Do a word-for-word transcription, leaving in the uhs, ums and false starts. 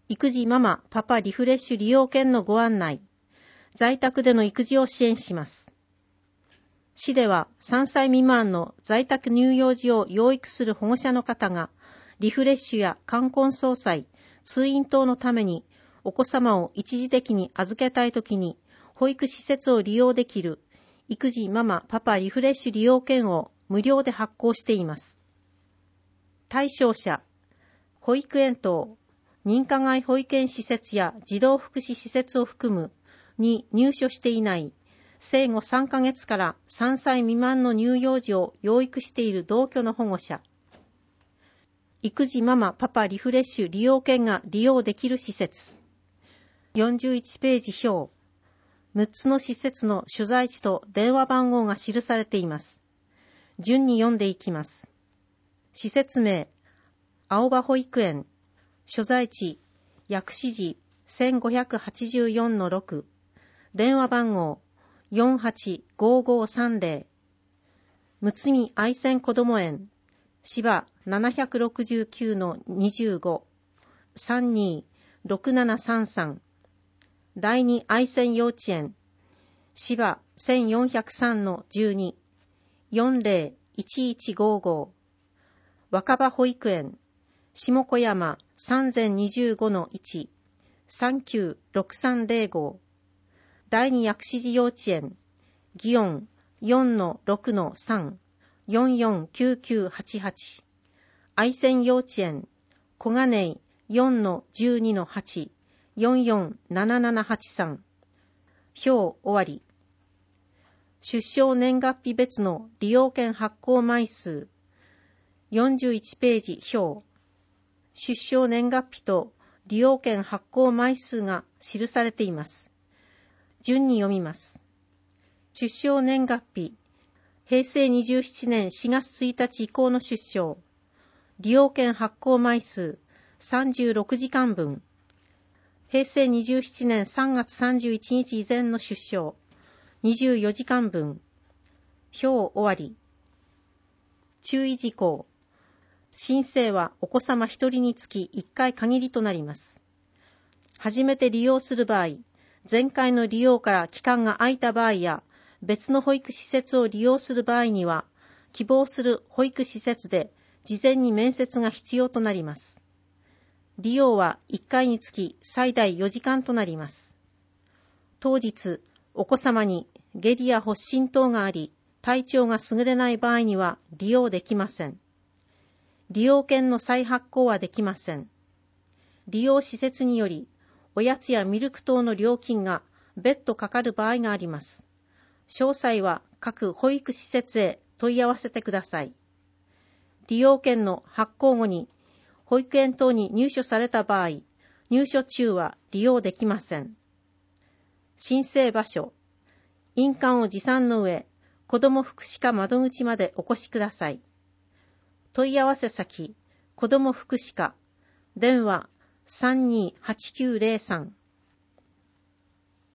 育児ママパパリフレッシュ利用券のご案内。在宅での育児を支援します。市ではさんさい未満の在宅乳幼児を養育する保護者の方がリフレッシュや冠婚葬祭、通院等のためにお子様を一時的に預けたいときに保育施設を利用できる育児ママパパリフレッシュ利用券を無料で発行しています。対象者、保育園等、認可外保育園施設や児童福祉施設を含むに入所していない生後さんかげつからさんさい未満の乳幼児を養育している同居の保護者、育児ママパパリフレッシュ利用券が利用できる施設、よんじゅういちページ表、むっつの施設の所在地と電話番号が記されています。順に読んでいきます。施設名、青葉保育園、所在地、薬師寺 せんごひゃくはちじゅうよんのろく、電話番号 よんはちごごさんぜろ、むつみ愛染こども園、芝 ななひゃくろくじゅうきゅうのにじゅうご、さんにろくななさんさん、第二愛染幼稚園、芝 せんよんひゃくさんのじゅうに、よんぜろいちいちごご、若葉保育園、下小山 さんぜんにじゅうごのいち、さんきゅうろくさんぜろご、第二薬師寺幼稚園、祇園 よんのろくのさん、よんよんきゅうきゅうはちはち、愛染幼稚園、小金井 よんのじゅうにのはち、よんよんななななはちさん、表終わり。出生年月日別の利用券発行枚数、よんじゅういちページ表、出生年月日と利用券発行枚数が記されています。順に読みます。出生年月日、へいせいにじゅうななねんしがつついたち以降の出生、利用券発行枚数さんじゅうろくじかんぶん、へいせいにじゅうななねんさんがつさんじゅういちにち以前の出生、にじゅうよじかんぶん、表終わり。注意事項。申請はお子様ひとりにつきいっかい限りとなります。初めて利用する場合、前回の利用から期間が空いた場合や、別の保育施設を利用する場合には、希望する保育施設で事前に面接が必要となります。利用はいっかいにつき最大よじかんとなります。当日、お子様に下痢や発疹等があり、体調が優れない場合には利用できません。利用券の再発行はできません。利用施設により、おやつやミルク等の料金が別途かかる場合があります。詳細は各保育施設へ問い合わせてください。利用券の発行後に保育園等に入所された場合、入所中は利用できません。申請場所、印鑑を持参の上、子ども福祉課窓口までお越しください。問い合わせ先、子ども福祉課、電話 さんにーはちきゅうぜろさん